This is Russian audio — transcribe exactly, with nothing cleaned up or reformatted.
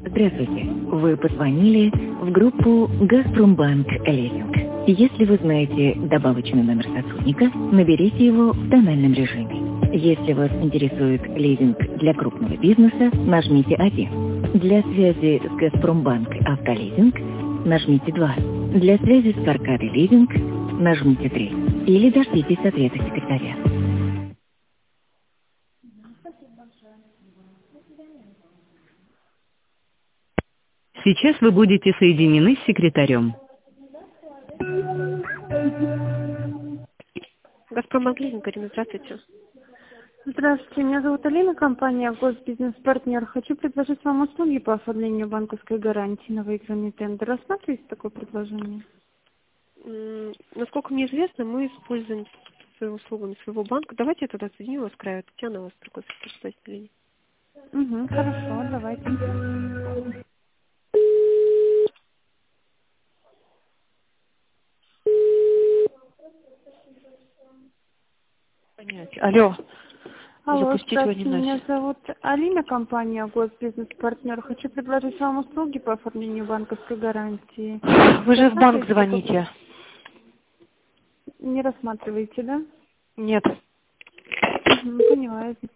Здравствуйте. Вы позвонили в группу «Газпромбанк Лизинг». Если вы знаете добавочный номер сотрудника, наберите его в тональном режиме. Если вас интересует лизинг для крупного бизнеса, нажмите один. Для связи с «Газпромбанк Автолизинг» нажмите два. Для связи с «Аркадой Лизинг» нажмите три. Или дождитесь ответа секретаря. Сейчас вы будете соединены с секретарем. Газпромбанк Лизинг, Карина, здравствуйте. Здравствуйте, меня зовут Алина, компания «Госбизнес-партнер». Хочу предложить вам услуги по оформлению банковской гарантии на выигранный тендер. Рассматриваете такое предложение? М, Насколько мне известно, мы используем свои услуги своего банка. Давайте я тогда соединю вас с краю. Татьяна, у вас приходит в линии. Угу, хорошо, давайте. Понять. Алло, Алло, запустить его не здравствуйте, меня носит. зовут Алина, компания «Госбизнес-партнер». Хочу предложить вам услуги по оформлению банковской гарантии. Вы же в банк Рассматриваете такое- звоните. Не рассматриваете, да? Нет. Угу, поняла, я